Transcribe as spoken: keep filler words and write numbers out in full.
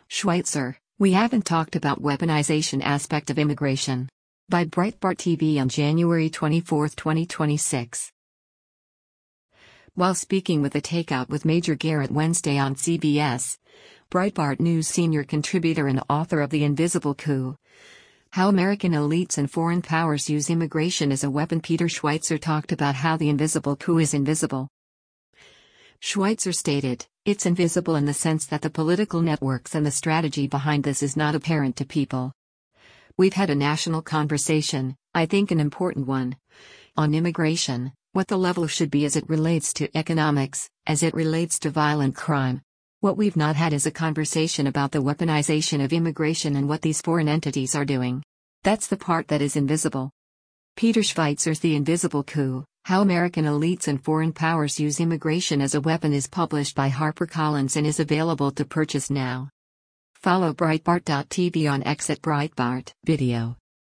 Schweitzer, we haven't talked about weaponization aspect of immigration. By Breitbart T V on January twenty-fourth, twenty twenty-six. While speaking with The Takeout with Major Garrett Wednesday on C B S, Breitbart News senior contributor and author of The Invisible Coup: How American Elites and Foreign Powers Use Immigration as a Weapon, Peter Schweitzer talked about how the invisible coup is invisible. Schweitzer stated, "It's invisible in the sense that the political networks and the strategy behind this is not apparent to people. We've had a national conversation, I think an important one, on immigration, what the level should be as it relates to economics, as it relates to violent crime. What we've not had is a conversation about the weaponization of immigration and what these foreign entities are doing. That's the part that is invisible." Peter Schweitzer's The Invisible Coup: How American Elites and Foreign Powers Use Immigration as a Weapon is published by HarperCollins and is available to purchase now. Follow Breitbart dot T V on X at Breitbart Video.